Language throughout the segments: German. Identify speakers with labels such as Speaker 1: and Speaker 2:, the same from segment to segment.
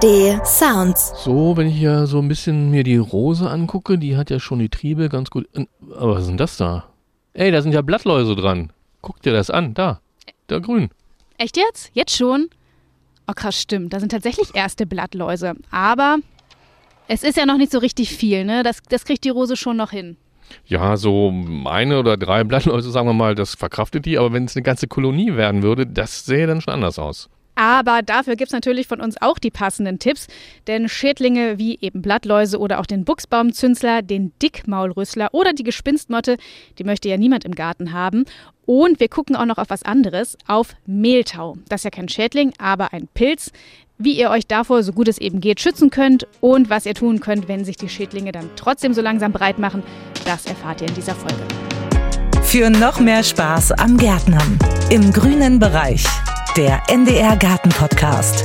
Speaker 1: ARD Sounds.
Speaker 2: So, wenn ich hier so ein bisschen mir die Rose angucke, die hat ja schon die Triebe ganz gut. Aber was ist denn das da? Ey, da sind ja Blattläuse dran. Guck dir das an, da grün.
Speaker 3: Echt jetzt? Jetzt schon? Oh krass, stimmt. Da sind tatsächlich erste Blattläuse. Aber es ist ja noch nicht so richtig viel, ne? Das kriegt die Rose schon noch hin.
Speaker 2: Ja, so 1 oder 3 Blattläuse, sagen wir mal, das verkraftet die. Aber wenn es eine ganze Kolonie werden würde, das sähe dann schon anders aus.
Speaker 3: Aber dafür gibt es natürlich von uns auch die passenden Tipps, denn Schädlinge wie eben Blattläuse oder auch den Buchsbaumzünsler, den Dickmaulrüssler oder die Gespinstmotte, die möchte ja niemand im Garten haben. Und wir gucken auch noch auf was anderes, auf Mehltau. Das ist ja kein Schädling, aber ein Pilz. Wie ihr euch davor, so gut es eben geht, schützen könnt und was ihr tun könnt, wenn sich die Schädlinge dann trotzdem so langsam breit machen, das erfahrt ihr in dieser Folge.
Speaker 1: Für noch mehr Spaß am Gärtnern im grünen Bereich. Der NDR Garten Podcast.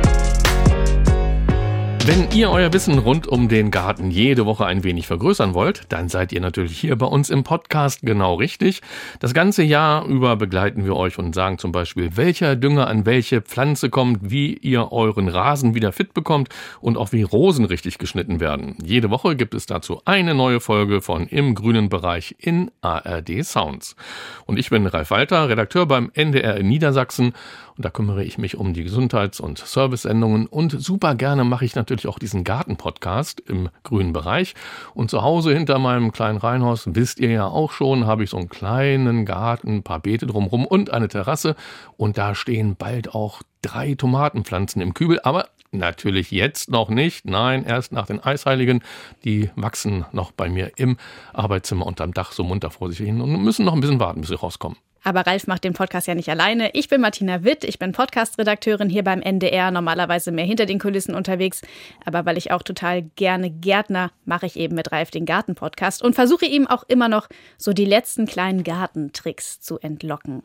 Speaker 2: Wenn ihr euer Wissen rund um den Garten jede Woche ein wenig vergrößern wollt, dann seid ihr natürlich hier bei uns im Podcast genau richtig. Das ganze Jahr über begleiten wir euch und sagen zum Beispiel, welcher Dünger an welche Pflanze kommt, wie ihr euren Rasen wieder fit bekommt und auch wie Rosen richtig geschnitten werden. Jede Woche gibt es dazu eine neue Folge von Im grünen Bereich in ARD Sounds. Und ich bin Ralf Walter, Redakteur beim NDR in Niedersachsen. Und da kümmere ich mich um die Gesundheits- und Servicesendungen und super gerne mache ich natürlich auch diesen Garten-Podcast im grünen Bereich. Und zu Hause hinter meinem kleinen Reihenhaus, wisst ihr ja auch schon, habe ich so einen kleinen Garten, ein paar Beete drumherum und eine Terrasse. Und da stehen bald auch 3 Tomatenpflanzen im Kübel, aber natürlich jetzt noch nicht. Nein, erst nach den Eisheiligen. Die wachsen noch bei mir im Arbeitszimmer unterm Dach so munter vor sich hin und müssen noch ein bisschen warten, bis sie rauskommen.
Speaker 3: Aber Ralf macht den Podcast ja nicht alleine. Ich bin Martina Witt, ich bin Podcast-Redakteurin hier beim NDR, normalerweise mehr hinter den Kulissen unterwegs. Aber weil ich auch total gerne Gärtner, mache ich eben mit Ralf den Garten-Podcast und versuche ihm auch immer noch so die letzten kleinen Gartentricks zu entlocken.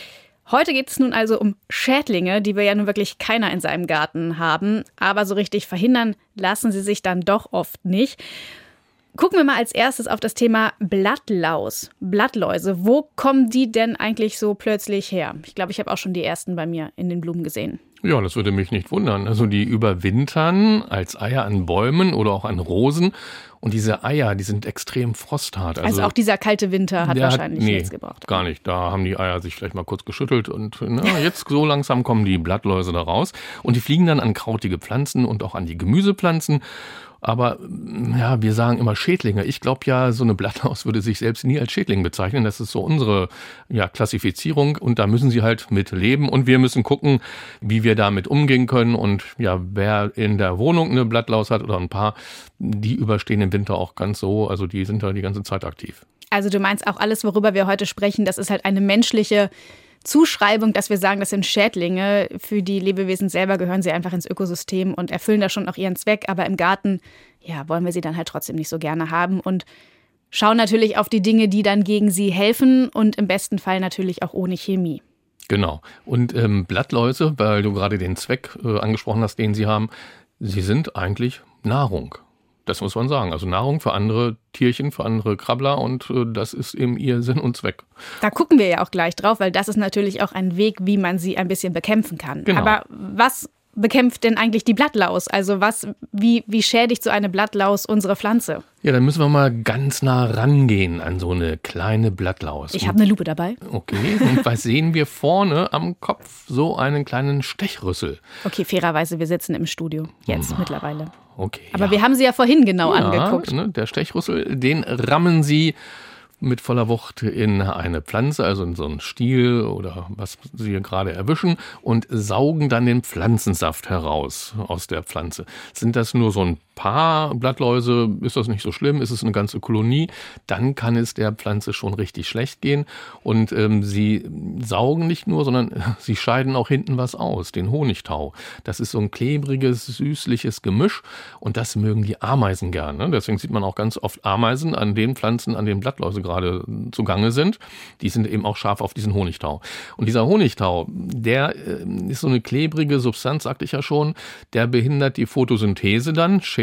Speaker 3: Heute geht es nun also um Schädlinge, die wir ja nun wirklich keiner in seinem Garten haben. Aber so richtig verhindern lassen sie sich dann doch oft nicht. Gucken wir mal als erstes auf das Thema Blattlaus, Blattläuse. Wo kommen die denn eigentlich so plötzlich her? Ich glaube, ich habe auch schon die ersten bei mir in den Blumen gesehen.
Speaker 2: Ja, das würde mich nicht wundern. Also die überwintern als Eier an Bäumen oder auch an Rosen. Und diese Eier, die sind extrem frosthart.
Speaker 3: Also auch dieser kalte Winter hat wahrscheinlich nichts gebraucht.
Speaker 2: Gar nicht. Da haben die Eier sich vielleicht mal kurz geschüttelt und jetzt so langsam kommen die Blattläuse da raus. Und die fliegen dann an krautige Pflanzen und auch an die Gemüsepflanzen. Aber ja, wir sagen immer Schädlinge. Ich glaube ja, so eine Blattlaus würde sich selbst nie als Schädling bezeichnen. Das ist so unsere Klassifizierung und da müssen sie halt mit leben und wir müssen gucken, wie wir damit umgehen können. Und ja, wer in der Wohnung eine Blattlaus hat oder ein paar, die überstehen im Winter auch ganz so. Also die sind da die ganze Zeit aktiv.
Speaker 3: Also du meinst auch alles, worüber wir heute sprechen, das ist halt eine menschliche Zuschreibung, dass wir sagen, das sind Schädlinge. Für die Lebewesen selber gehören sie einfach ins Ökosystem und erfüllen da schon auch ihren Zweck. Aber im Garten, wollen wir sie dann halt trotzdem nicht so gerne haben und schauen natürlich auf die Dinge, die dann gegen sie helfen und im besten Fall natürlich auch ohne Chemie.
Speaker 2: Genau. Und Blattläuse, weil du gerade den Zweck angesprochen hast, den sie haben, sie sind eigentlich Nahrung. Das muss man sagen. Also Nahrung für andere Tierchen, für andere Krabbler und das ist eben ihr Sinn und Zweck.
Speaker 3: Da gucken wir ja auch gleich drauf, weil das ist natürlich auch ein Weg, wie man sie ein bisschen bekämpfen kann.
Speaker 2: Genau.
Speaker 3: Aber was bekämpft denn eigentlich die Blattlaus? Also wie schädigt so eine Blattlaus unsere Pflanze?
Speaker 2: Ja, dann müssen wir mal ganz nah rangehen an so eine kleine Blattlaus.
Speaker 3: Ich habe eine Lupe dabei.
Speaker 2: Okay, und was sehen wir vorne am Kopf? So einen kleinen Stechrüssel.
Speaker 3: Okay, fairerweise, wir sitzen im Studio jetzt mittlerweile.
Speaker 2: Okay.
Speaker 3: Aber wir haben sie ja vorhin genau angeguckt.
Speaker 2: Ne, der Stechrüssel, den rammen sie mit voller Wucht in eine Pflanze, also in so einen Stiel oder was sie gerade erwischen und saugen dann den Pflanzensaft heraus aus der Pflanze. Sind das nur so ein paar Blattläuse, ist das nicht so schlimm, ist es eine ganze Kolonie, dann kann es der Pflanze schon richtig schlecht gehen und sie saugen nicht nur, sondern sie scheiden auch hinten was aus, den Honigtau. Das ist so ein klebriges, süßliches Gemisch und das mögen die Ameisen gern. Ne? Deswegen sieht man auch ganz oft Ameisen an den Pflanzen, an denen Blattläuse gerade zugange sind. Die sind eben auch scharf auf diesen Honigtau. Und dieser Honigtau, der ist so eine klebrige Substanz, sagte ich ja schon, der behindert die Photosynthese dann, schädigt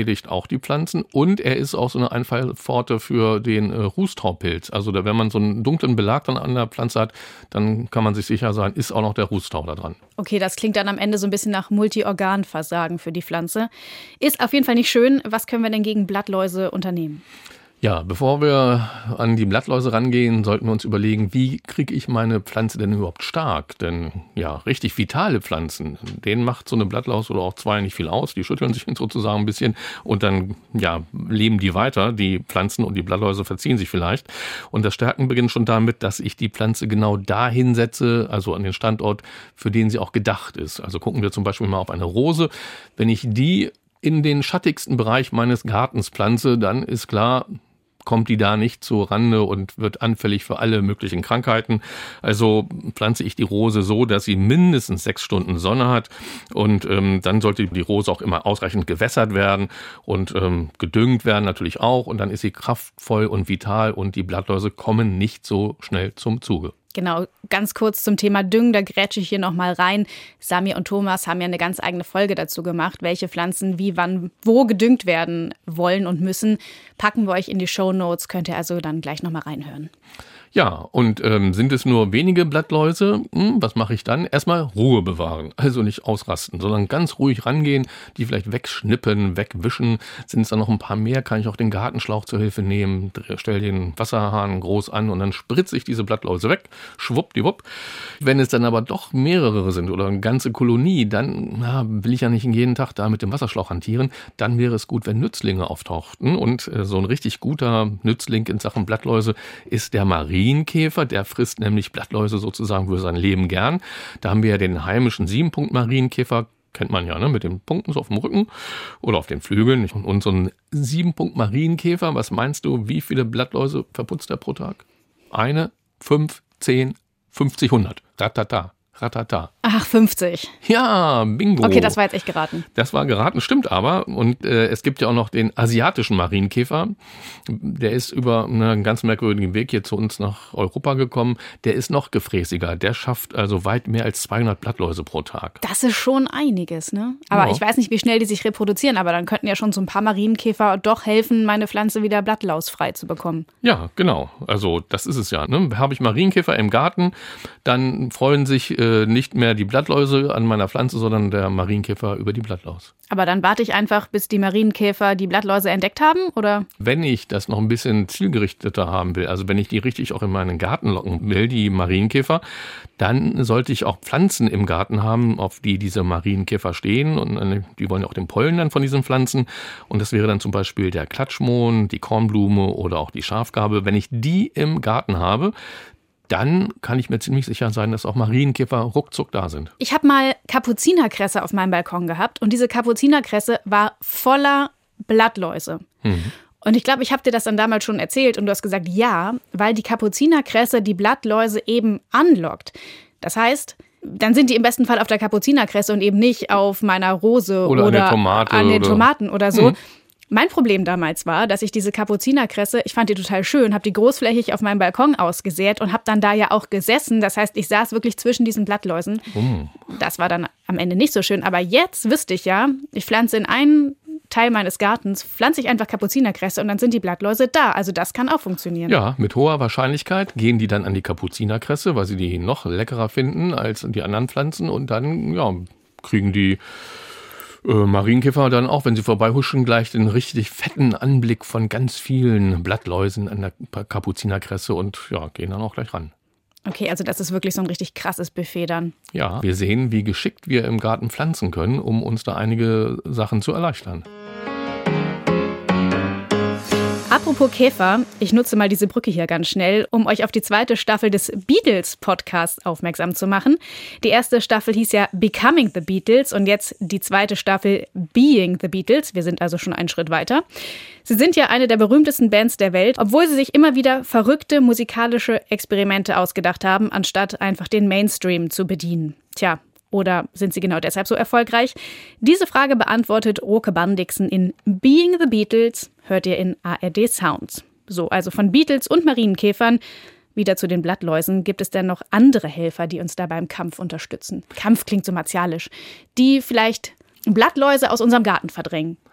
Speaker 2: schädigt auch die Pflanzen und er ist auch so eine Einfallpforte für den Rußtaupilz. Also wenn man so einen dunklen Belag dann an der Pflanze hat, dann kann man sich sicher sein, ist auch noch der Rußtau da dran.
Speaker 3: Okay, das klingt dann am Ende so ein bisschen nach Multiorganversagen für die Pflanze. Ist auf jeden Fall nicht schön. Was können wir denn gegen Blattläuse unternehmen?
Speaker 2: Ja, bevor wir an die Blattläuse rangehen, sollten wir uns überlegen, wie kriege ich meine Pflanze denn überhaupt stark? Denn ja, richtig vitale Pflanzen, denen macht so eine Blattlaus oder auch zwei nicht viel aus. Die schütteln sich sozusagen ein bisschen und dann leben die weiter. Die Pflanzen und die Blattläuse verziehen sich vielleicht. Und das Stärken beginnt schon damit, dass ich die Pflanze genau dahin setze, also an den Standort, für den sie auch gedacht ist. Also gucken wir zum Beispiel mal auf eine Rose. Wenn ich die in den schattigsten Bereich meines Gartens pflanze, dann ist klar, kommt die da nicht zur Rande und wird anfällig für alle möglichen Krankheiten. Also pflanze ich die Rose so, dass sie mindestens 6 Stunden Sonne hat und dann sollte die Rose auch immer ausreichend gewässert werden und gedüngt werden natürlich auch und dann ist sie kraftvoll und vital und die Blattläuse kommen nicht so schnell zum Zuge.
Speaker 3: Genau, ganz kurz zum Thema Düngen, da grätsche ich hier nochmal rein. Samir und Thomas haben ja eine ganz eigene Folge dazu gemacht, welche Pflanzen wie, wann, wo gedüngt werden wollen und müssen. Packen wir euch in die Shownotes, könnt ihr also dann gleich nochmal reinhören.
Speaker 2: Ja, und sind es nur wenige Blattläuse, was mache ich dann? Erstmal Ruhe bewahren, also nicht ausrasten, sondern ganz ruhig rangehen, die vielleicht wegschnippen, wegwischen. Sind es dann noch ein paar mehr, kann ich auch den Gartenschlauch zur Hilfe nehmen, stell den Wasserhahn groß an und dann spritze ich diese Blattläuse weg, schwuppdiwupp. Wenn es dann aber doch mehrere sind oder eine ganze Kolonie, dann will ich ja nicht jeden Tag da mit dem Wasserschlauch hantieren, dann wäre es gut, wenn Nützlinge auftauchten und so ein richtig guter Nützling in Sachen Blattläuse ist der Marienkäfer, der frisst nämlich Blattläuse sozusagen für sein Leben gern. Da haben wir ja den heimischen 7-Punkt-Marienkäfer, kennt man ja, ne, mit den Punkten so auf dem Rücken oder auf den Flügeln. Und so ein 7-Punkt-Marienkäfer, was meinst du, wie viele Blattläuse verputzt er pro Tag? 1, 5, 10, 50, 100. Ratata. Ratata.
Speaker 3: Ach, 50.
Speaker 2: Ja, bingo.
Speaker 3: Okay, das war jetzt echt geraten.
Speaker 2: Das war geraten, stimmt aber. Und es gibt ja auch noch den asiatischen Marienkäfer. Der ist über einen ganz merkwürdigen Weg hier zu uns nach Europa gekommen. Der ist noch gefräßiger. Der schafft also weit mehr als 200 Blattläuse pro Tag.
Speaker 3: Das ist schon einiges, ne? Aber ich weiß nicht, wie schnell die sich reproduzieren, aber dann könnten ja schon so ein paar Marienkäfer doch helfen, meine Pflanze wieder blattlausfrei zu bekommen.
Speaker 2: Ja, genau. Also das ist es ja. Ne? Habe ich Marienkäfer im Garten, dann freuen sich nicht mehr die Blattläuse an meiner Pflanze, sondern der Marienkäfer über die Blattlaus.
Speaker 3: Aber dann warte ich einfach, bis die Marienkäfer die Blattläuse entdeckt haben, oder?
Speaker 2: Wenn ich das noch ein bisschen zielgerichteter haben will, also wenn ich die richtig auch in meinen Garten locken will, die Marienkäfer, dann sollte ich auch Pflanzen im Garten haben, auf die diese Marienkäfer stehen und die wollen ja auch den Pollen dann von diesen Pflanzen und das wäre dann zum Beispiel der Klatschmohn, die Kornblume oder auch die Schafgarbe. Wenn ich die im Garten habe, dann kann ich mir ziemlich sicher sein, dass auch Marienkäfer ruckzuck da sind.
Speaker 3: Ich habe mal Kapuzinerkresse auf meinem Balkon gehabt und diese Kapuzinerkresse war voller Blattläuse. Und ich glaube, ich habe dir das dann damals schon erzählt und du hast gesagt, ja, weil die Kapuzinerkresse die Blattläuse eben anlockt. Das heißt, dann sind die im besten Fall auf der Kapuzinerkresse und eben nicht auf meiner Rose oder an den Tomaten oder so. Mein Problem damals war, dass ich diese Kapuzinerkresse, ich fand die total schön, habe die großflächig auf meinem Balkon ausgesät und habe dann da ja auch gesessen. Das heißt, ich saß wirklich zwischen diesen Blattläusen. Das war dann am Ende nicht so schön. Aber jetzt wüsste ich ja, ich pflanze in einen Teil meines Gartens, pflanze ich einfach Kapuzinerkresse und dann sind die Blattläuse da. Also das kann auch funktionieren.
Speaker 2: Ja, mit hoher Wahrscheinlichkeit gehen die dann an die Kapuzinerkresse, weil sie die noch leckerer finden als die anderen Pflanzen. Und dann kriegen die Marienkäfer dann auch, wenn sie vorbeihuschen, gleich den richtig fetten Anblick von ganz vielen Blattläusen an der Kapuzinerkresse und gehen dann auch gleich ran.
Speaker 3: Okay, also das ist wirklich so ein richtig krasses Buffet dann.
Speaker 2: Ja, wir sehen, wie geschickt wir im Garten pflanzen können, um uns da einige Sachen zu erleichtern.
Speaker 3: Apropos Käfer, ich nutze mal diese Brücke hier ganz schnell, um euch auf die 2. Staffel des Beatles-Podcasts aufmerksam zu machen. Die 1. Staffel hieß ja Becoming the Beatles und jetzt die 2. Staffel Being the Beatles. Wir sind also schon einen Schritt weiter. Sie sind ja eine der berühmtesten Bands der Welt, obwohl sie sich immer wieder verrückte musikalische Experimente ausgedacht haben, anstatt einfach den Mainstream zu bedienen. Tja, oder sind sie genau deshalb so erfolgreich? Diese Frage beantwortet Roke Bandixen in Being the Beatles, hört ihr in ARD Sounds. So, also von Beatles und Marienkäfern wieder zu den Blattläusen. Gibt es denn noch andere Helfer, die uns da beim Kampf unterstützen? Kampf klingt so martialisch. Die vielleicht Blattläuse aus unserem Garten verdrängen.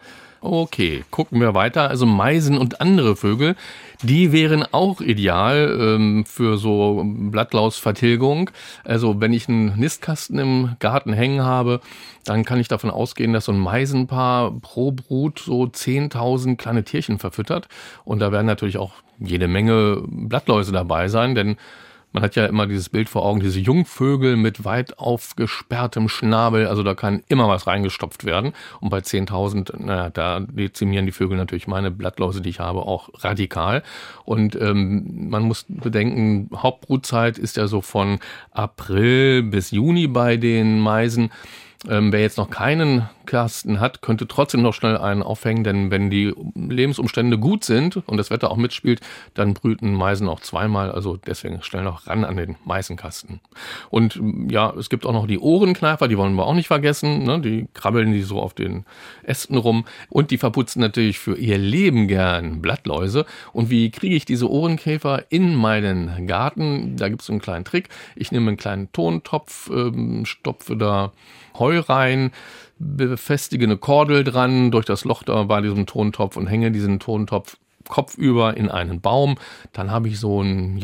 Speaker 2: Okay, gucken wir weiter. Also Meisen und andere Vögel, die wären auch ideal für so Blattlausvertilgung. Also wenn ich einen Nistkasten im Garten hängen habe, dann kann ich davon ausgehen, dass so ein Meisenpaar pro Brut so 10.000 kleine Tierchen verfüttert. Und da werden natürlich auch jede Menge Blattläuse dabei sein, denn man hat ja immer dieses Bild vor Augen, diese Jungvögel mit weit aufgesperrtem Schnabel, also da kann immer was reingestopft werden. Und bei 10.000, da dezimieren die Vögel natürlich meine Blattläuse, die ich habe, auch radikal. Und man muss bedenken, Hauptbrutzeit ist ja so von April bis Juni bei den Meisen. Wer jetzt noch keinen Kasten hat, könnte trotzdem noch schnell einen aufhängen, denn wenn die Lebensumstände gut sind und das Wetter auch mitspielt, dann brüten Meisen auch zweimal, also deswegen schnell noch ran an den Meisenkasten. Und ja, es gibt auch noch die Ohrenkneifer, die wollen wir auch nicht vergessen, ne? Die krabbeln die so auf den Ästen rum und die verputzen natürlich für ihr Leben gern Blattläuse. Und wie kriege ich diese Ohrenkäfer in meinen Garten? Da gibt es einen kleinen Trick. Ich nehme einen kleinen Tontopf, stopfe da Heu rein, befestige eine Kordel dran durch das Loch da bei diesem Tontopf und hänge diesen Tontopf kopfüber in einen Baum. Dann habe ich so ein,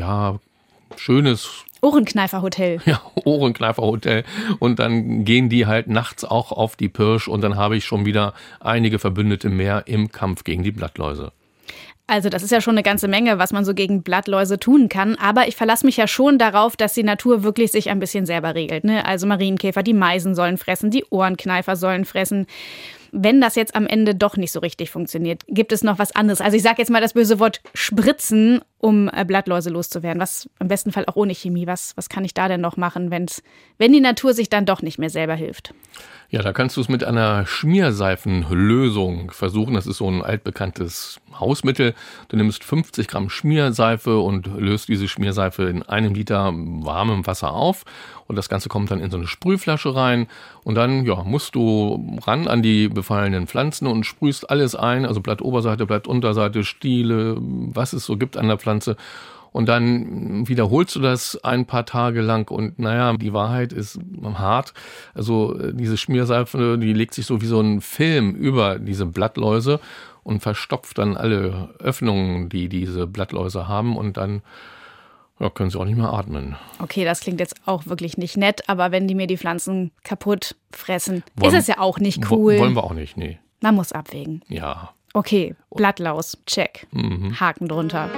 Speaker 2: schönes
Speaker 3: Ohrenkneiferhotel.
Speaker 2: Ja, Ohrenkneiferhotel. Und dann gehen die halt nachts auch auf die Pirsch und dann habe ich schon wieder einige Verbündete mehr im Kampf gegen die Blattläuse.
Speaker 3: Also das ist ja schon eine ganze Menge, was man so gegen Blattläuse tun kann. Aber ich verlasse mich ja schon darauf, dass die Natur wirklich sich ein bisschen selber regelt, ne? Also Marienkäfer, die Meisen sollen fressen, die Ohrenkneifer sollen fressen. Wenn das jetzt am Ende doch nicht so richtig funktioniert, gibt es noch was anderes? Also ich sage jetzt mal das böse Wort spritzen, um Blattläuse loszuwerden. Was im besten Fall auch ohne Chemie. Was kann ich da denn noch machen, wenn die Natur sich dann doch nicht mehr selber hilft?
Speaker 2: Ja, da kannst du es mit einer Schmierseifenlösung versuchen. Das ist so ein altbekanntes Hausmittel. Du nimmst 50 Gramm Schmierseife und löst diese Schmierseife in 1 Liter warmem Wasser auf. Und das Ganze kommt dann in so eine Sprühflasche rein. Und dann musst du ran an die befallenen Pflanzen und sprühst alles ein. Also Blattoberseite, Blattunterseite, Stiele, was es so gibt an der Pflanze. Und dann wiederholst du das ein paar Tage lang und die Wahrheit ist hart. Also diese Schmierseife, die legt sich so wie so ein Film über diese Blattläuse und verstopft dann alle Öffnungen, die diese Blattläuse haben und dann können sie auch nicht mehr atmen.
Speaker 3: Okay, das klingt jetzt auch wirklich nicht nett, aber wenn die mir die Pflanzen kaputt fressen, ist es ja auch nicht cool.
Speaker 2: Wollen wir auch nicht, nee.
Speaker 3: Man muss abwägen.
Speaker 2: Ja.
Speaker 3: Okay, Blattlaus, check. Haken drunter.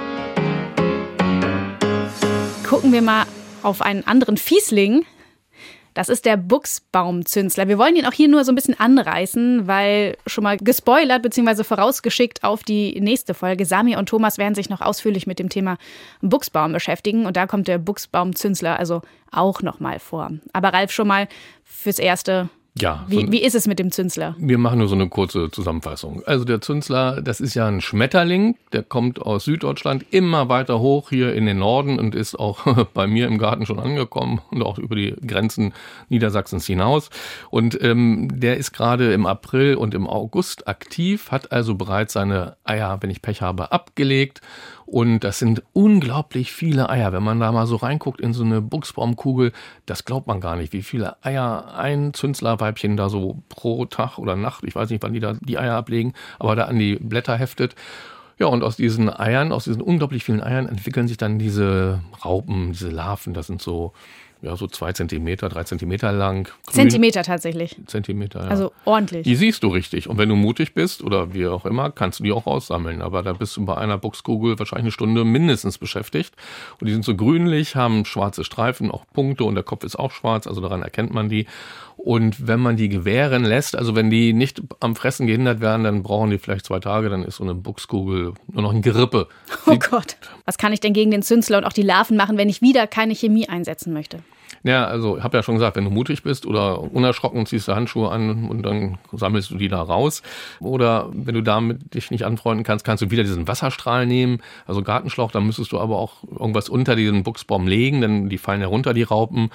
Speaker 3: Gucken wir mal auf einen anderen Fiesling. Das ist der Buchsbaumzünsler. Wir wollen ihn auch hier nur so ein bisschen anreißen, weil schon mal gespoilert bzw. vorausgeschickt auf die nächste Folge. Samir und Thomas werden sich noch ausführlich mit dem Thema Buchsbaum beschäftigen. Und da kommt der Buchsbaumzünsler also auch noch mal vor. Aber Ralf, schon mal fürs Erste.
Speaker 2: Ja.
Speaker 3: Wie ist es mit dem Zünsler?
Speaker 2: Wir machen nur so eine kurze Zusammenfassung. Also der Zünsler, das ist ja ein Schmetterling, der kommt aus Süddeutschland immer weiter hoch hier in den Norden und ist auch bei mir im Garten schon angekommen und auch über die Grenzen Niedersachsens hinaus. Und der ist gerade im April und im August aktiv, hat also bereits seine Eier, wenn ich Pech habe, abgelegt. Und das sind unglaublich viele Eier. Wenn man da mal so reinguckt in so eine Buchsbaumkugel, das glaubt man gar nicht, wie viele Eier ein Zünslerweibchen da so pro Tag oder Nacht, ich weiß nicht, wann die da die Eier ablegen, aber da an die Blätter heftet. Ja, und aus diesen unglaublich vielen Eiern entwickeln sich dann diese Raupen, diese Larven. Das sind so 2 Zentimeter, 3 Zentimeter lang.
Speaker 3: Zentimeter tatsächlich.
Speaker 2: Zentimeter, ja.
Speaker 3: Also ordentlich.
Speaker 2: Die siehst du richtig. Und wenn du mutig bist oder wie auch immer, kannst du die auch raussammeln. Aber da bist du bei einer Buchskugel wahrscheinlich 1 Stunde mindestens beschäftigt. Und die sind so grünlich, haben schwarze Streifen, auch Punkte und der Kopf ist auch schwarz. Also daran erkennt man die. Und wenn man die gewähren lässt, also wenn die nicht am Fressen gehindert werden, dann brauchen die vielleicht 2 Tage, dann ist so eine Buchskugel nur noch ein Gerippe.
Speaker 3: Oh Gott. Was kann ich denn gegen den Zünsler und auch die Larven machen, wenn ich wieder keine Chemie einsetzen möchte?
Speaker 2: Ja, also ich habe ja schon gesagt, wenn du mutig bist oder unerschrocken, ziehst du Handschuhe an und dann sammelst du die da raus. Oder wenn du damit dich nicht anfreunden kannst, kannst du wieder diesen Wasserstrahl nehmen, also Gartenschlauch, dann müsstest du aber auch irgendwas unter diesen Buchsbaum legen, denn die fallen ja runter, die Raupen.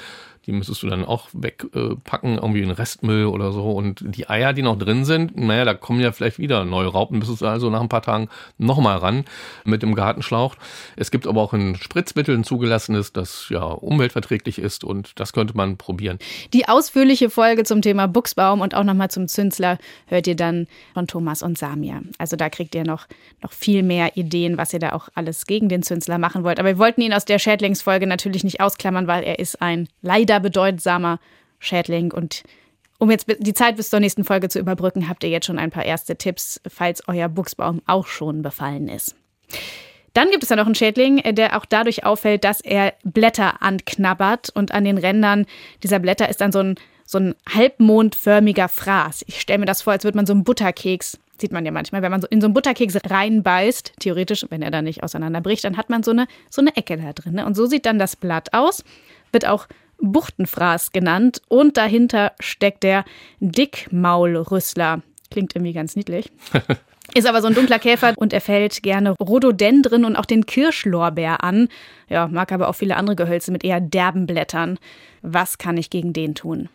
Speaker 2: Die müsstest du dann auch wegpacken, irgendwie in Restmüll oder so. Und die Eier, die noch drin sind, naja, da kommen ja vielleicht wieder neue Raupen. Müsstest du also nach ein paar Tagen nochmal ran mit dem Gartenschlauch. Es gibt aber auch ein Spritzmittel, ein zugelassenes, das ja umweltverträglich ist und das könnte man probieren.
Speaker 3: Die ausführliche Folge zum Thema Buchsbaum und auch nochmal zum Zünsler hört ihr dann von Thomas und Samir. Also da kriegt ihr noch viel mehr Ideen, was ihr da auch alles gegen den Zünsler machen wollt. Aber wir wollten ihn aus der Schädlingsfolge natürlich nicht ausklammern, weil er ist ein leider bedeutsamer Schädling. Und um jetzt die Zeit bis zur nächsten Folge zu überbrücken, habt ihr jetzt schon ein paar erste Tipps, falls euer Buchsbaum auch schon befallen ist. Dann gibt es ja noch einen Schädling, der auch dadurch auffällt, dass er Blätter anknabbert. Und an den Rändern dieser Blätter ist dann so ein halbmondförmiger Fraß. Ich stelle mir das vor, als würde man so einen Butterkeks, sieht man ja manchmal, wenn man so in so einen Butterkeks reinbeißt, theoretisch, wenn er dann nicht auseinanderbricht, dann hat man so eine Ecke da drin. Und so sieht dann das Blatt aus, wird auch Buchtenfraß genannt und dahinter steckt der Dickmaulrüssler. Klingt irgendwie ganz niedlich. Ist aber so ein dunkler Käfer und er fällt gerne Rhododendren und auch den Kirschlorbeer an. Ja, mag aber auch viele andere Gehölze mit eher derben Blättern. Was kann ich gegen den tun?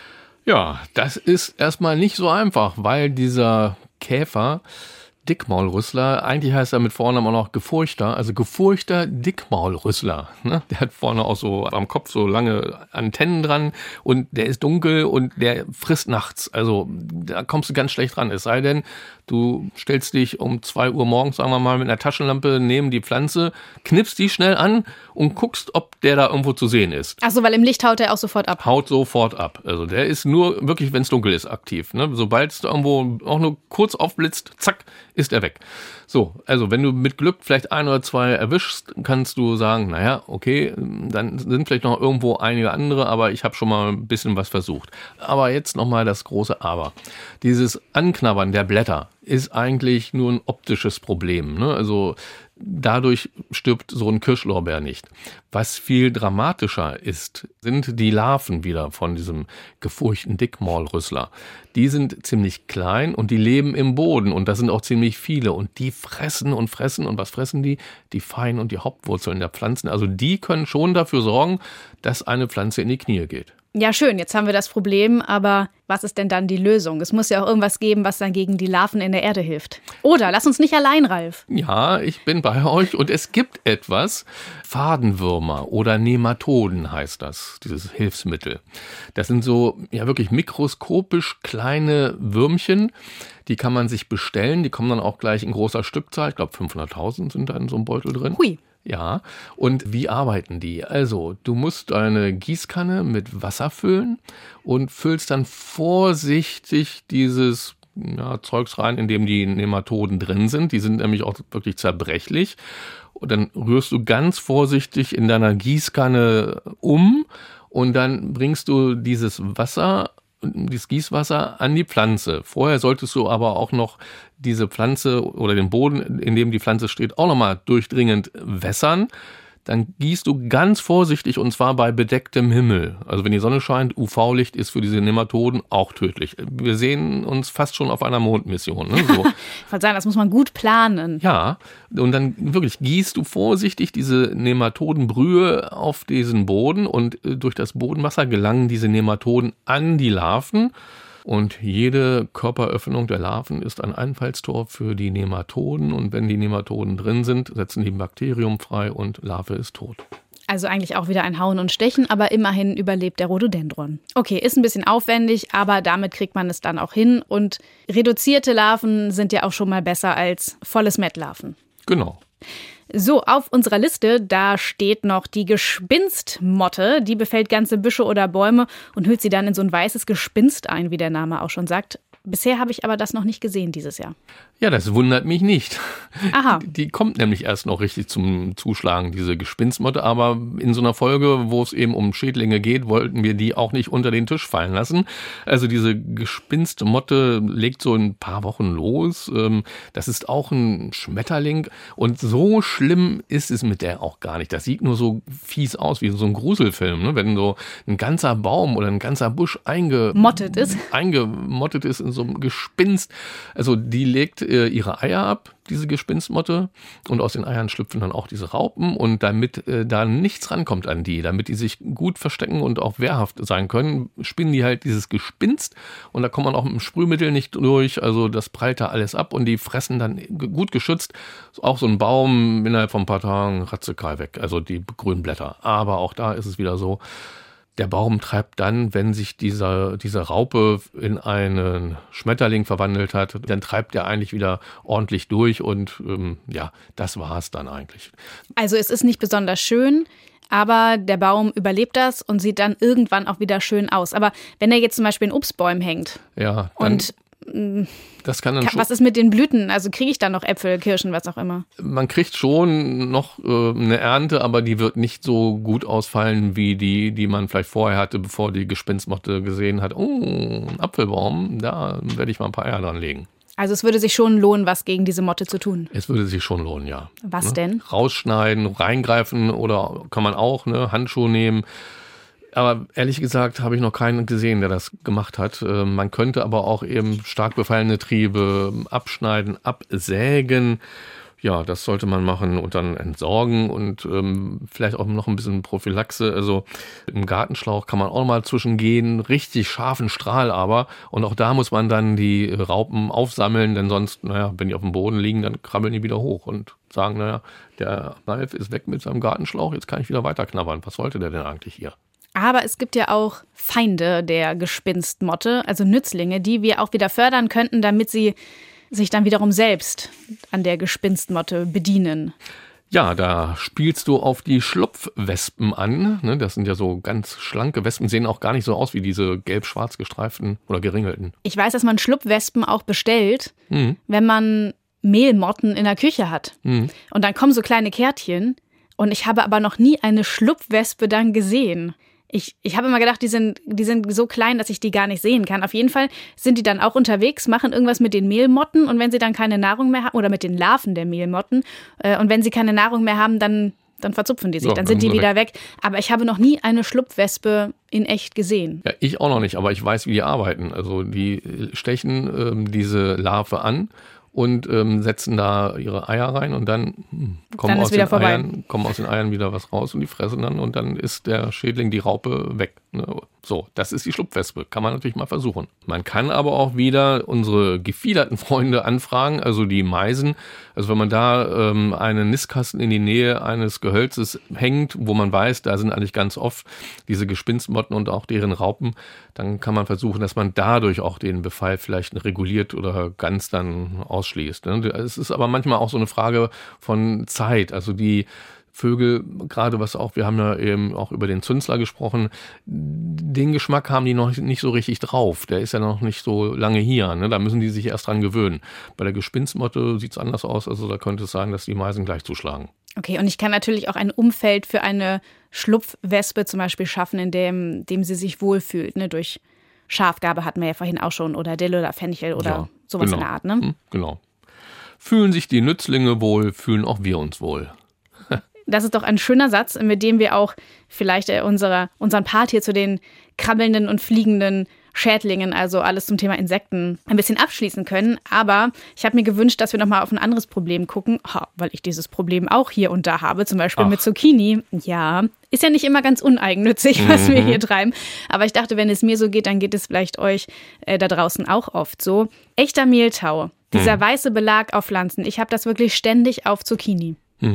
Speaker 2: Ja, das ist erstmal nicht so einfach, weil dieser Käfer, Dickmaulrüssler, eigentlich heißt er mit Vornamen auch noch Gefurchter, also gefurchter Dickmaulrüssler. Ne? Der hat vorne auch so am Kopf so lange Antennen dran und der ist dunkel und der frisst nachts. Also da kommst du ganz schlecht ran. Es sei denn, du stellst dich um 2 Uhr morgens, sagen wir mal, mit einer Taschenlampe neben die Pflanze, knippst die schnell an und guckst, ob der da irgendwo zu sehen ist.
Speaker 3: Ach so, weil im Licht haut er auch sofort ab.
Speaker 2: Haut sofort ab. Also der ist nur wirklich, wenn es dunkel ist, aktiv. Ne? Sobald es irgendwo auch nur kurz aufblitzt, zack, ist er weg. So, also wenn du mit Glück vielleicht 1 oder 2 erwischst, kannst du sagen, naja, okay, dann sind vielleicht noch irgendwo einige andere, aber ich habe schon mal ein bisschen was versucht. Aber jetzt nochmal das große Aber. Dieses Anknabbern der Blätter ist eigentlich nur ein optisches Problem. Ne? Also dadurch stirbt so ein Kirschlorbeer nicht. Was viel dramatischer ist, sind die Larven wieder von diesem gefurchten Dickmaulrüssler. Die sind ziemlich klein und die leben im Boden und das sind auch ziemlich viele und die fressen und fressen. Und was fressen die? Die Fein- und die Hauptwurzeln der Pflanzen. Also die können schon dafür sorgen, dass eine Pflanze in die Knie geht.
Speaker 3: Ja, schön, jetzt haben wir das Problem, aber was ist denn dann die Lösung? Es muss ja auch irgendwas geben, was dann gegen die Larven in der Erde hilft. Oder lass uns nicht allein, Ralf.
Speaker 2: Ja, ich bin bei euch und es gibt etwas, Fadenwürmer oder Nematoden heißt das, dieses Hilfsmittel. Das sind so ja wirklich mikroskopisch kleine Würmchen, die kann man sich bestellen, die kommen dann auch gleich in großer Stückzahl, ich glaube 500.000 sind da in so einem Beutel drin.
Speaker 3: Hui.
Speaker 2: Ja, und wie arbeiten die? Also, du musst eine Gießkanne mit Wasser füllen und füllst dann vorsichtig dieses Zeugs rein, in dem die Nematoden drin sind. Die sind nämlich auch wirklich zerbrechlich. Und dann rührst du ganz vorsichtig in deiner Gießkanne um und dann bringst du dieses Gießwasser an die Pflanze. Vorher solltest du aber auch noch diese Pflanze oder den Boden, in dem die Pflanze steht, auch nochmal durchdringend wässern. Dann gießt du ganz vorsichtig und zwar bei bedecktem Himmel. Also wenn die Sonne scheint, UV-Licht ist für diese Nematoden auch tödlich. Wir sehen uns fast schon auf einer Mondmission. Ne? So.
Speaker 3: Ich wollte sagen, das muss man gut planen.
Speaker 2: Ja, und dann wirklich gießt du vorsichtig diese Nematodenbrühe auf diesen Boden und durch das Bodenwasser gelangen diese Nematoden an die Larven. Und jede Körperöffnung der Larven ist ein Einfallstor für die Nematoden. Und wenn die Nematoden drin sind, setzen die ein Bakterium frei und Larve ist tot.
Speaker 3: Also eigentlich auch wieder ein Hauen und Stechen, aber immerhin überlebt der Rhododendron. Okay, ist ein bisschen aufwendig, aber damit kriegt man es dann auch hin. Und reduzierte Larven sind ja auch schon mal besser als volles Mettlarven.
Speaker 2: Genau.
Speaker 3: So, auf unserer Liste, da steht noch die Gespinstmotte. Die befällt ganze Büsche oder Bäume und hüllt sie dann in so ein weißes Gespinst ein, wie der Name auch schon sagt. Bisher habe ich aber das noch nicht gesehen dieses Jahr.
Speaker 2: Ja, das wundert mich nicht.
Speaker 3: Aha.
Speaker 2: Die kommt nämlich erst noch richtig zum Zuschlagen, diese Gespinstmotte. Aber in so einer Folge, wo es eben um Schädlinge geht, wollten wir die auch nicht unter den Tisch fallen lassen. Also diese Gespinstmotte legt so ein paar Wochen los. Das ist auch ein Schmetterling. Und so schlimm ist es mit der auch gar nicht. Das sieht nur so fies aus, wie so ein Gruselfilm. Ne? Wenn so ein ganzer Baum oder ein ganzer Busch eingemottet ist in so ein Gespinst. Also die legt ihre Eier ab, diese Gespinstmotte, und aus den Eiern schlüpfen dann auch diese Raupen, und damit da nichts rankommt an die, damit die sich gut verstecken und auch wehrhaft sein können, spinnen die halt dieses Gespinst, und da kommt man auch mit dem Sprühmittel nicht durch, also das prallt da alles ab und die fressen dann gut geschützt auch so einen Baum innerhalb von ein paar Tagen ratzekai weg, also die grünen Blätter. Aber auch da ist es wieder so, der Baum treibt dann, wenn sich diese Raupe in einen Schmetterling verwandelt hat, dann treibt er eigentlich wieder ordentlich durch, und das war's dann eigentlich.
Speaker 3: Also es ist nicht besonders schön, aber der Baum überlebt das und sieht dann irgendwann auch wieder schön aus. Aber wenn er jetzt zum Beispiel in Obstbäumen hängt,
Speaker 2: ja, dann, und das kann dann schon.
Speaker 3: Was ist mit den Blüten? Also kriege ich dann noch Äpfel, Kirschen, was auch immer?
Speaker 2: Man kriegt schon noch eine Ernte, aber die wird nicht so gut ausfallen wie die man vielleicht vorher hatte, bevor die Gespinstmotte gesehen hat, oh, ein Apfelbaum, da werde ich mal ein paar Eier dran legen.
Speaker 3: Also es würde sich schon lohnen, was gegen diese Motte zu tun?
Speaker 2: Es würde sich schon lohnen, ja.
Speaker 3: Was denn?
Speaker 2: Rausschneiden, reingreifen, oder kann man auch, Handschuhe nehmen. Aber ehrlich gesagt habe ich noch keinen gesehen, der das gemacht hat. Man könnte aber auch eben stark befallene Triebe abschneiden, absägen. Ja, das sollte man machen und dann entsorgen und vielleicht auch noch ein bisschen Prophylaxe. Also im Gartenschlauch kann man auch mal zwischengehen, richtig scharfen Strahl aber. Und auch da muss man dann die Raupen aufsammeln, denn sonst, wenn die auf dem Boden liegen, dann krabbeln die wieder hoch und sagen, der Ralf ist weg mit seinem Gartenschlauch, jetzt kann ich wieder weiter knabbern. Was wollte der denn eigentlich hier?
Speaker 3: Aber es gibt ja auch Feinde der Gespinstmotte, also Nützlinge, die wir auch wieder fördern könnten, damit sie sich dann wiederum selbst an der Gespinstmotte bedienen.
Speaker 2: Ja, da spielst du auf die Schlupfwespen an. Das sind ja so ganz schlanke Wespen, sehen auch gar nicht so aus wie diese gelb-schwarz gestreiften oder geringelten.
Speaker 3: Ich weiß, dass man Schlupfwespen auch bestellt, wenn man Mehlmotten in der Küche hat. Und dann kommen so kleine Kärtchen, und ich habe aber noch nie eine Schlupfwespe dann gesehen. Ich habe immer gedacht, die sind so klein, dass ich die gar nicht sehen kann. Auf jeden Fall sind die dann auch unterwegs, machen irgendwas mit den Mehlmotten, und wenn sie dann keine Nahrung mehr haben, oder mit den Larven der Mehlmotten, und wenn sie keine Nahrung mehr haben, dann verzupfen die sich, dann sind die wieder weg. Aber ich habe noch nie eine Schlupfwespe in echt gesehen.
Speaker 2: Ja, ich auch noch nicht, aber ich weiß, wie die arbeiten. Also die stechen diese Larve an und setzen da ihre Eier rein, und dann kommen aus den Eiern wieder was raus, und die fressen dann, und dann ist der Schädling, die Raupe, weg. So, das ist die Schlupfwespe. Kann man natürlich mal versuchen. Man kann aber auch wieder unsere gefiederten Freunde anfragen, also die Meisen. Also wenn man da einen Nistkasten in die Nähe eines Gehölzes hängt, wo man weiß, da sind eigentlich ganz oft diese Gespinstmotten und auch deren Raupen, dann kann man versuchen, dass man dadurch auch den Befall vielleicht reguliert oder ganz dann ausschließt. Es ist aber manchmal auch so eine Frage von Zeit. Also die Vögel, gerade wir haben ja eben auch über den Zünsler gesprochen, den Geschmack haben die noch nicht so richtig drauf. Der ist ja noch nicht so lange hier. Da müssen die sich erst dran gewöhnen. Bei der Gespinstmotte sieht es anders aus. Also da könnte es sein, dass die Meisen gleich zuschlagen.
Speaker 3: Okay, und ich kann natürlich auch ein Umfeld für eine Schlupfwespe zum Beispiel schaffen, in dem sie sich wohlfühlt. Durch Schafgarbe hatten wir ja vorhin auch schon, oder Dill oder Fenchel oder sowas in der Art.
Speaker 2: Genau. Fühlen sich die Nützlinge wohl, fühlen auch wir uns wohl.
Speaker 3: Das ist doch ein schöner Satz, mit dem wir auch vielleicht unseren Part hier zu den krabbelnden und fliegenden Schädlingen, also alles zum Thema Insekten, ein bisschen abschließen können. Aber ich habe mir gewünscht, dass wir nochmal auf ein anderes Problem gucken, weil ich dieses Problem auch hier und da habe, zum Beispiel mit Zucchini. Ja, ist ja nicht immer ganz uneigennützig, was wir hier treiben. Aber ich dachte, wenn es mir so geht, dann geht es vielleicht euch da draußen auch oft so. Echter Mehltau, dieser weiße Belag auf Pflanzen, ich habe das wirklich ständig auf Zucchini.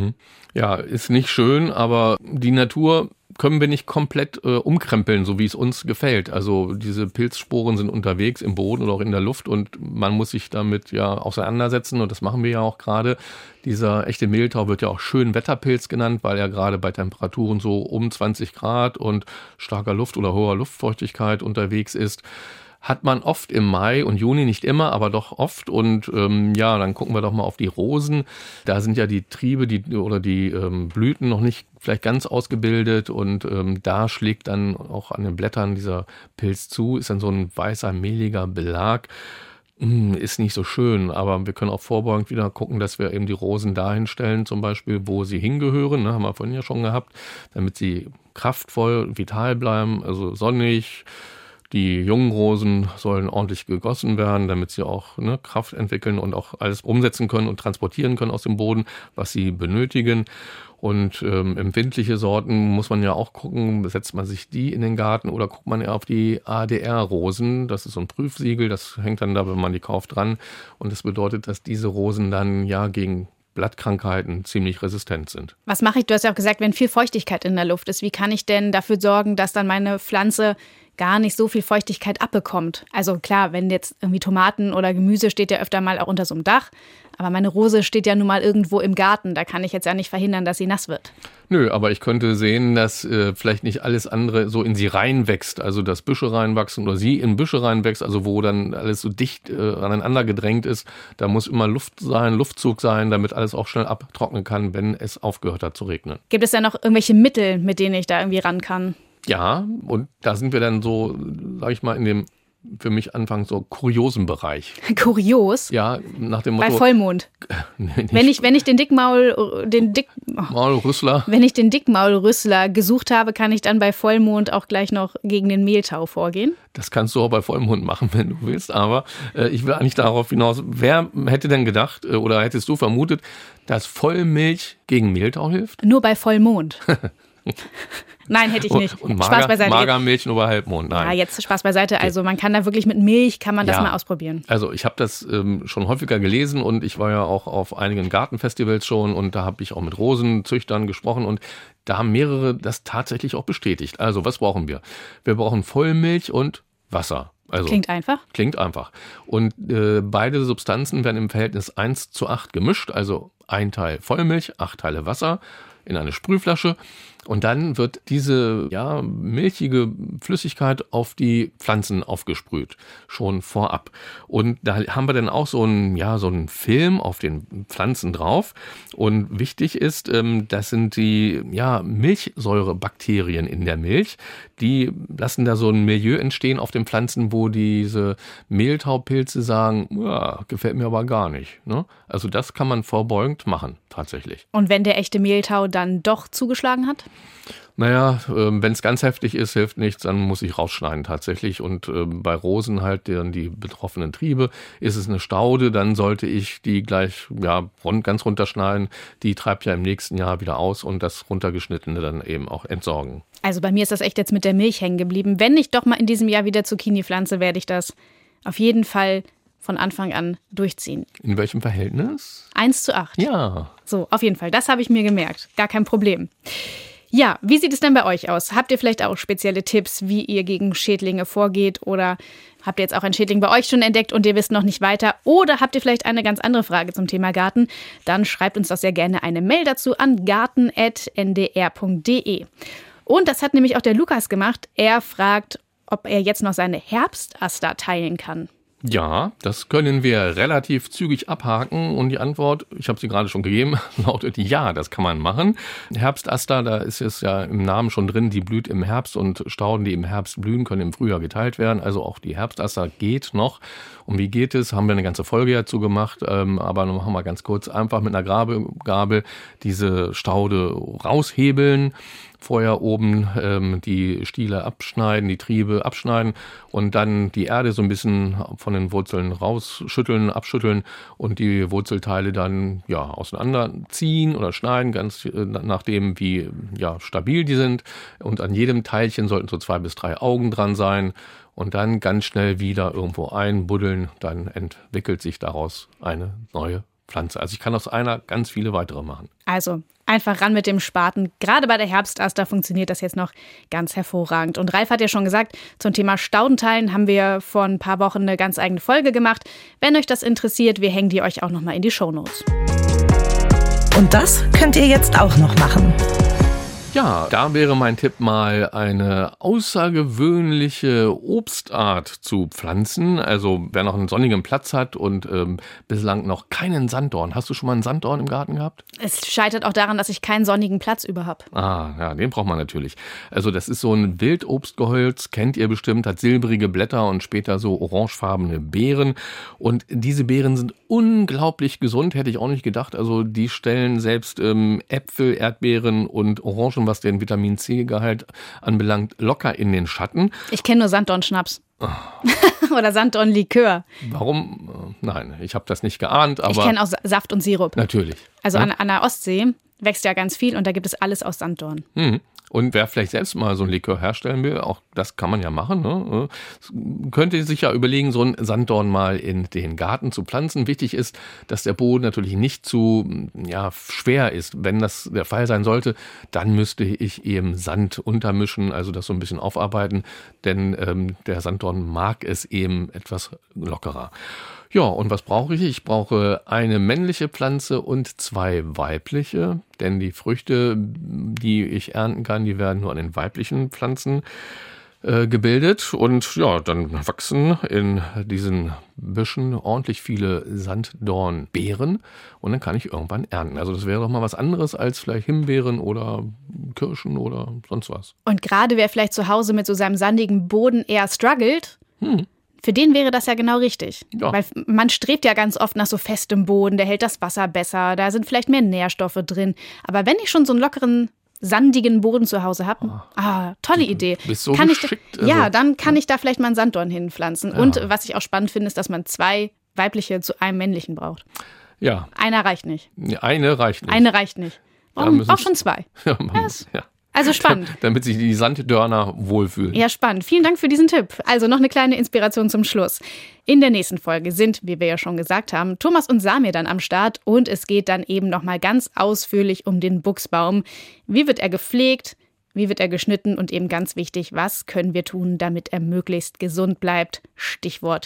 Speaker 2: Ja, ist nicht schön, aber die Natur können wir nicht komplett umkrempeln, so wie es uns gefällt. Also diese Pilzsporen sind unterwegs im Boden oder auch in der Luft, und man muss sich damit ja auseinandersetzen, und das machen wir ja auch gerade. Dieser echte Mehltau wird ja auch Schönwetterpilz genannt, weil er gerade bei Temperaturen so um 20 Grad und starker Luft oder hoher Luftfeuchtigkeit unterwegs ist. Hat man oft im Mai und Juni, nicht immer, aber doch oft. Und dann gucken wir doch mal auf die Rosen. Da sind ja die Triebe die Blüten noch nicht vielleicht ganz ausgebildet, und da schlägt dann auch an den Blättern dieser Pilz zu, ist dann so ein weißer, mehliger Belag. Ist nicht so schön, aber wir können auch vorbeugend wieder gucken, dass wir eben die Rosen dahin stellen, zum Beispiel, wo sie hingehören, haben wir vorhin ja schon gehabt, damit sie kraftvoll, vital bleiben, also sonnig, Die jungen Rosen sollen ordentlich gegossen werden, damit sie auch Kraft entwickeln und auch alles umsetzen können und transportieren können aus dem Boden, was sie benötigen. Und empfindliche Sorten muss man ja auch gucken, setzt man sich die in den Garten oder guckt man eher auf die ADR-Rosen. Das ist so ein Prüfsiegel, das hängt dann da, wenn man die kauft, dran. Und das bedeutet, dass diese Rosen dann ja gegen Blattkrankheiten ziemlich resistent sind.
Speaker 3: Was mache ich? Du hast ja auch gesagt, wenn viel Feuchtigkeit in der Luft ist, wie kann ich denn dafür sorgen, dass dann meine Pflanze gar nicht so viel Feuchtigkeit abbekommt? Also klar, wenn jetzt irgendwie Tomaten oder Gemüse steht ja öfter mal auch unter so einem Dach, aber meine Rose steht ja nun mal irgendwo im Garten, da kann ich jetzt ja nicht verhindern, dass sie nass wird.
Speaker 2: Nö, aber ich könnte sehen, dass vielleicht nicht alles andere so in sie reinwächst, also dass Büsche reinwachsen oder sie in Büsche reinwächst, also wo dann alles so dicht aneinander gedrängt ist. Da muss immer Luft sein, Luftzug sein, damit alles auch schnell abtrocknen kann, wenn es aufgehört hat zu regnen.
Speaker 3: Gibt es da noch irgendwelche Mittel, mit denen ich da irgendwie ran kann?
Speaker 2: Ja, und da sind wir dann so, sag ich mal, in dem für mich anfangs so kuriosen Bereich.
Speaker 3: Kurios?
Speaker 2: Ja, nach dem Motto.
Speaker 3: Bei Vollmond.
Speaker 2: Nee,
Speaker 3: wenn ich den
Speaker 2: Maulrüssler.
Speaker 3: Wenn ich den Dickmaulrüssler gesucht habe, kann ich dann bei Vollmond auch gleich noch gegen den Mehltau vorgehen?
Speaker 2: Das kannst du auch bei Vollmond machen, wenn du willst. Aber ich will eigentlich darauf hinaus, wer hätte denn gedacht oder hättest du vermutet, dass Vollmilch gegen Mehltau hilft?
Speaker 3: Nur bei Vollmond. Nein, hätte ich nicht.
Speaker 2: Und
Speaker 3: Spaß beiseite.
Speaker 2: Magermilch nur bei Halbmond. Nein.
Speaker 3: Ja, jetzt Spaß beiseite. Also man kann da wirklich mit Milch, kann man das mal ausprobieren.
Speaker 2: Also ich habe das schon häufiger gelesen und ich war ja auch auf einigen Gartenfestivals schon und da habe ich auch mit Rosenzüchtern gesprochen und da haben mehrere das tatsächlich auch bestätigt. Also was brauchen wir? Wir brauchen Vollmilch und Wasser. Also,
Speaker 3: klingt einfach.
Speaker 2: Klingt einfach. Und beide Substanzen werden im Verhältnis 1:8 gemischt, also 1 Teil Vollmilch, 8 Teile Wasser in eine Sprühflasche. Und dann wird diese milchige Flüssigkeit auf die Pflanzen aufgesprüht, schon vorab. Und da haben wir dann auch so einen Film auf den Pflanzen drauf. Und wichtig ist, das sind die Milchsäurebakterien in der Milch. Die lassen da so ein Milieu entstehen auf den Pflanzen, wo diese Mehltaupilze sagen, gefällt mir aber gar nicht. Ne? Also das kann man vorbeugend machen, tatsächlich.
Speaker 3: Und wenn der echte Mehltau dann doch zugeschlagen hat?
Speaker 2: Naja, wenn es ganz heftig ist, hilft nichts, dann muss ich rausschneiden tatsächlich. Und bei Rosen halt, die betroffenen Triebe, ist es eine Staude, dann sollte ich die gleich ganz runterschneiden. Die treibt ja im nächsten Jahr wieder aus und das runtergeschnittene dann eben auch entsorgen. Also
Speaker 3: bei mir ist das echt jetzt mit der Milch hängen geblieben. Wenn ich doch mal in diesem Jahr wieder Zucchini pflanze, werde ich das auf jeden Fall von Anfang an durchziehen.
Speaker 2: In welchem Verhältnis?
Speaker 3: 1:8.
Speaker 2: Ja.
Speaker 3: So, auf jeden Fall. Das habe ich mir gemerkt. Gar kein Problem. Ja, wie sieht es denn bei euch aus? Habt ihr vielleicht auch spezielle Tipps, wie ihr gegen Schädlinge vorgeht? Oder habt ihr jetzt auch einen Schädling bei euch schon entdeckt und ihr wisst noch nicht weiter? Oder habt ihr vielleicht eine ganz andere Frage zum Thema Garten? Dann schreibt uns doch sehr gerne eine Mail dazu an garten@ndr.de. Und das hat nämlich auch der Lukas gemacht. Er fragt, ob er jetzt noch seine Herbstaster teilen kann.
Speaker 2: Ja, das können wir relativ zügig abhaken und die Antwort, ich habe sie gerade schon gegeben, lautet ja, das kann man machen. Herbstaster, da ist es ja im Namen schon drin, die blüht im Herbst und Stauden, die im Herbst blühen, können im Frühjahr geteilt werden. Also auch die Herbstaster geht noch. Und wie geht es? Haben wir eine ganze Folge dazu gemacht, aber noch machen wir ganz kurz, einfach mit einer Gabel diese Staude raushebeln. Vorher oben die Stiele abschneiden, die Triebe abschneiden und dann die Erde so ein bisschen von den Wurzeln rausschütteln, abschütteln und die Wurzelteile dann auseinanderziehen oder schneiden, ganz nachdem wie stabil die sind. Und an jedem Teilchen sollten so 2 bis 3 Augen dran sein und dann ganz schnell wieder irgendwo einbuddeln. Dann entwickelt sich daraus eine neue Pflanze. Also ich kann aus einer ganz viele weitere machen.
Speaker 3: Also einfach ran mit dem Spaten. Gerade bei der Herbstaster funktioniert das jetzt noch ganz hervorragend. Und Ralf hat ja schon gesagt, zum Thema Staudenteilen haben wir vor ein paar Wochen eine ganz eigene Folge gemacht. Wenn euch das interessiert, wir hängen die euch auch nochmal in die Shownotes.
Speaker 1: Und das könnt ihr jetzt auch noch machen.
Speaker 2: Ja, da wäre mein Tipp mal eine außergewöhnliche Obstart zu pflanzen. Also wer noch einen sonnigen Platz hat und bislang noch keinen Sanddorn. Hast du schon mal einen Sanddorn im Garten gehabt?
Speaker 3: Es scheitert auch daran, dass ich keinen sonnigen Platz über habe.
Speaker 2: Ah, ja, den braucht man natürlich. Also das ist so ein Wildobstgehölz, kennt ihr bestimmt, hat silbrige Blätter und später so orangefarbene Beeren. Und diese Beeren sind unglaublich gesund, hätte ich auch nicht gedacht. Also die stellen selbst Äpfel, Erdbeeren und Orangen schon, was den Vitamin-C-Gehalt anbelangt, locker in den Schatten.
Speaker 3: Ich kenne nur Sanddornschnaps. Oder Sanddornlikör.
Speaker 2: Warum? Nein, ich habe das nicht geahnt. Aber
Speaker 3: ich kenne auch Saft und Sirup.
Speaker 2: Natürlich.
Speaker 3: Also an der Ostsee wächst ja ganz viel und da gibt es alles aus Sanddorn.
Speaker 2: Und wer vielleicht selbst mal so ein Likör herstellen will, auch das kann man ja machen, ne? Könnte sich ja überlegen, so einen Sanddorn mal in den Garten zu pflanzen. Wichtig ist, dass der Boden natürlich nicht zu schwer ist. Wenn das der Fall sein sollte, dann müsste ich eben Sand untermischen, also das so ein bisschen aufarbeiten, denn der Sanddorn mag es eben etwas lockerer. Ja, und was brauche ich? Ich brauche eine männliche Pflanze und 2 weibliche, denn die Früchte, die ich ernten kann, die werden nur an den weiblichen Pflanzen gebildet. Und ja, dann wachsen in diesen Büschen ordentlich viele Sanddornbeeren und dann kann ich irgendwann ernten. Also das wäre doch mal was anderes als vielleicht Himbeeren oder Kirschen oder sonst was.
Speaker 3: Und gerade wer vielleicht zu Hause mit so seinem sandigen Boden eher struggelt, für den wäre das ja genau richtig. Ja. Weil man strebt ja ganz oft nach so festem Boden, der hält das Wasser besser, da sind vielleicht mehr Nährstoffe drin. Aber wenn ich schon so einen lockeren, sandigen Boden zu Hause habe, tolle Idee.
Speaker 2: Bist so geschickt.
Speaker 3: Dann kann ich da vielleicht mal einen Sanddorn hinpflanzen. Ja. Und was ich auch spannend finde, ist, dass man 2 weibliche zu einem männlichen braucht.
Speaker 2: Ja.
Speaker 3: Einer reicht nicht.
Speaker 2: Eine reicht nicht.
Speaker 3: Eine reicht nicht. Auch schon 2.
Speaker 2: Ja.
Speaker 3: Also spannend.
Speaker 2: Damit sich die Sanddörner wohlfühlen.
Speaker 3: Ja, spannend. Vielen Dank für diesen Tipp. Also noch eine kleine Inspiration zum Schluss. In der nächsten Folge sind, wie wir ja schon gesagt haben, Thomas und Samir dann am Start und es geht dann eben nochmal ganz ausführlich um den Buchsbaum. Wie wird er gepflegt? Wie wird er geschnitten? Und eben ganz wichtig, was können wir tun, damit er möglichst gesund bleibt? Stichwort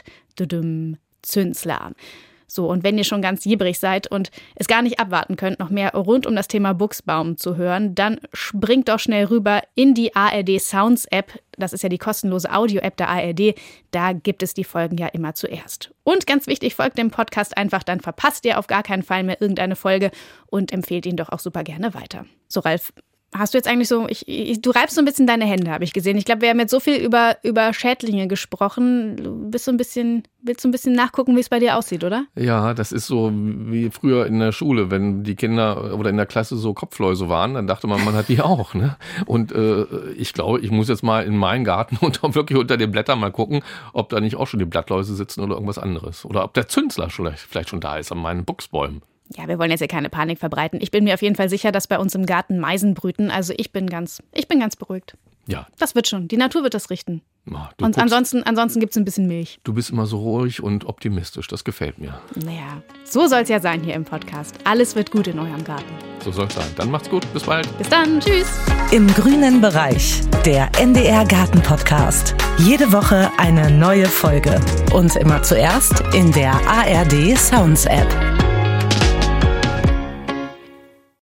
Speaker 3: Zünsler. So, und wenn ihr schon ganz jibrig seid und es gar nicht abwarten könnt, noch mehr rund um das Thema Buchsbaum zu hören, dann springt doch schnell rüber in die ARD Sounds App. Das ist ja die kostenlose Audio-App der ARD. Da gibt es die Folgen ja immer zuerst. Und ganz wichtig, folgt dem Podcast einfach, dann verpasst ihr auf gar keinen Fall mehr irgendeine Folge und empfehlt ihn doch auch super gerne weiter. So, Ralf, hast du jetzt eigentlich so, du reibst so ein bisschen deine Hände, habe ich gesehen. Ich glaube, wir haben jetzt so viel über Schädlinge gesprochen. Du willst ein bisschen nachgucken, wie es bei dir aussieht, oder?
Speaker 2: Ja, das ist so wie früher in der Schule, wenn die Kinder oder in der Klasse so Kopfläuse waren, dann dachte man hat die auch, ne? Und ich glaube, ich muss jetzt mal in meinen Garten und auch wirklich unter den Blättern mal gucken, ob da nicht auch schon die Blattläuse sitzen oder irgendwas anderes. Oder ob der Zünsler vielleicht schon da ist an meinen Buchsbäumen.
Speaker 3: Ja, wir wollen jetzt hier keine Panik verbreiten. Ich bin mir auf jeden Fall sicher, dass bei uns im Garten Meisen brüten. Also ich bin ganz beruhigt.
Speaker 2: Ja.
Speaker 3: Das wird schon. Die Natur wird das richten.
Speaker 2: Ja,
Speaker 3: und ansonsten gibt es ein bisschen Milch.
Speaker 2: Du bist immer so ruhig und optimistisch. Das gefällt mir.
Speaker 3: Naja, so soll es ja sein hier im Podcast. Alles wird gut in eurem Garten.
Speaker 2: So soll es sein. Dann macht's gut. Bis bald.
Speaker 3: Bis dann. Tschüss.
Speaker 1: Im grünen Bereich. Der NDR Garten Podcast. Jede Woche eine neue Folge. Und immer zuerst in der ARD Sounds App.